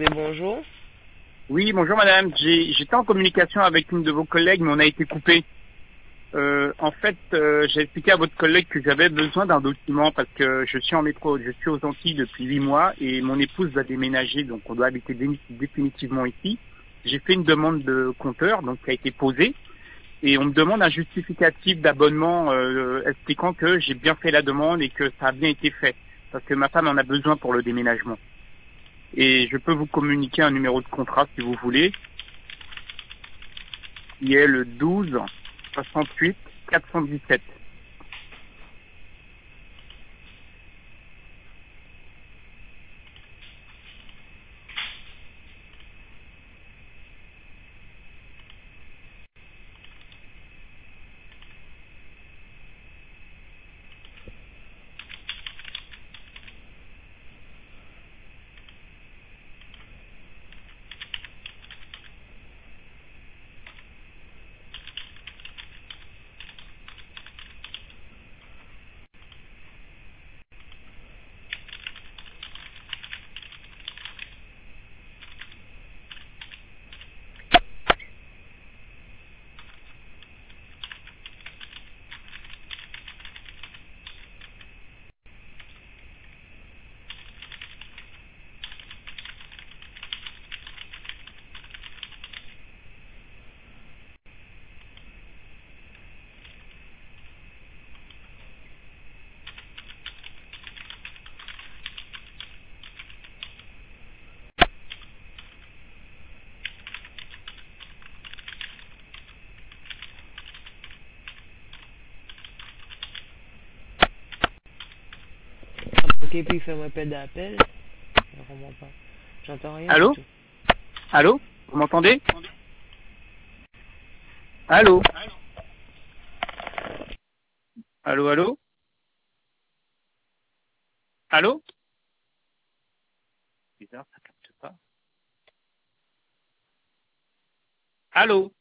José, bonjour. Oui, bonjour madame. J'étais en communication avec une de vos collègues, mais on a été coupé. J'ai expliqué à votre collègue que j'avais besoin d'un document parce que je suis en métro, je suis aux Antilles depuis 8 mois et mon épouse va déménager, donc on doit habiter définitivement ici. J'ai fait une demande de compteur, donc qui a été posée, et on me demande un justificatif d'abonnement expliquant que j'ai bien fait la demande et que ça a bien été fait, parce que ma femme en a besoin pour le déménagement. Et je peux vous communiquer un numéro de contrat si vous voulez, qui est le 12 68 417. Ok, puis fais-moi appel d'appel. Je comprends pas. J'entends rien du Allô? tout. Allô? Vous m'entendez? Allô? Allô, allô? Allô? Bizarre, ça capte pas. Allô?